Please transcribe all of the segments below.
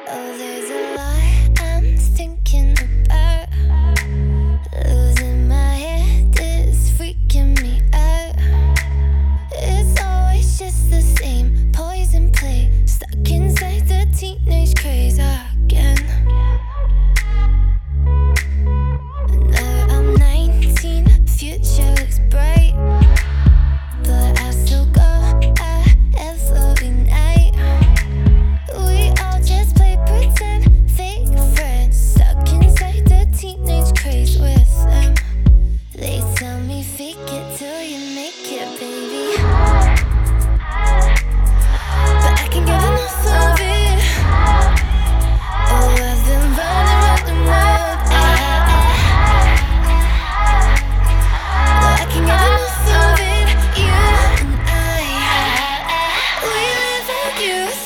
Oh, there's a lot I'm thinking about. Losing my head is freaking me out. It's always just the same poison play, stuck inside the teenage craze again. Now I'm 19, future looks bright, but I still go out every night. We all just play pretend, fake friends, stuck inside the teenage craze with them. They tell me fake it till you make it, baby, but I can get enough of it. Oh, I've been running around the world, but I can get enough of it. You and I, we live our youth.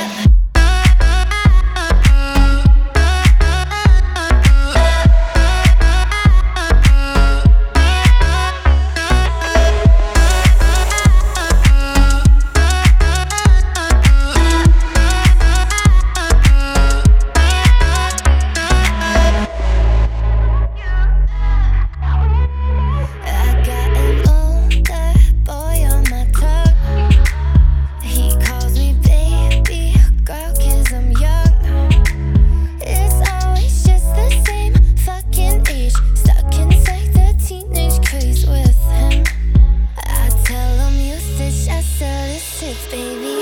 I got an older boy on my tongue. He calls me baby girl 'cause I'm young. It's always just the same fucking age, stuck inside the teenage craze with him. I tell him usage, I solicit, baby,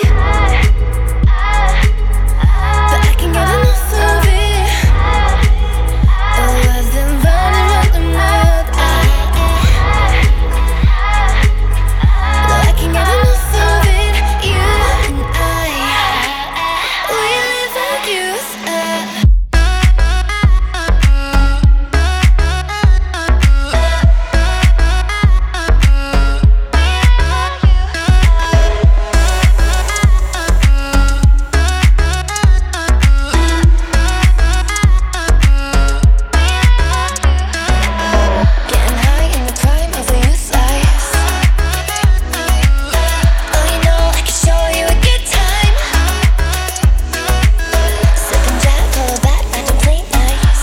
but I can get enough of it. Oh, I've been running around the world, but I can get enough of it. You and I, we live our youth. Getting high in the prime of the youth life. Oh, you know I can show you a good time. Sipping Jack, pull a bat, I don't play nice.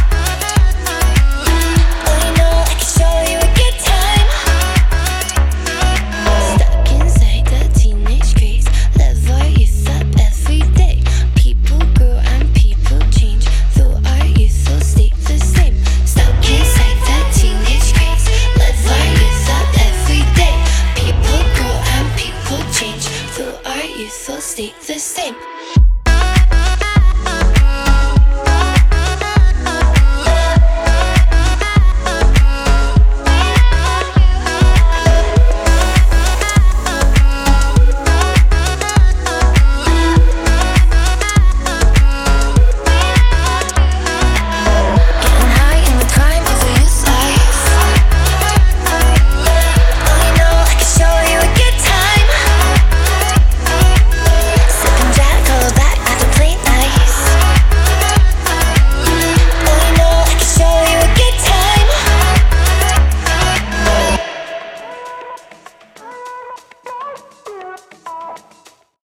Oh, you know I can show you a good time. Stuck inside the teenage craze, live our youth up every day. People grow and people change, though our youth will stay the same. Stuck inside the teenage craze, live our youth up every day. People grow and people change, though our youth will stay the same.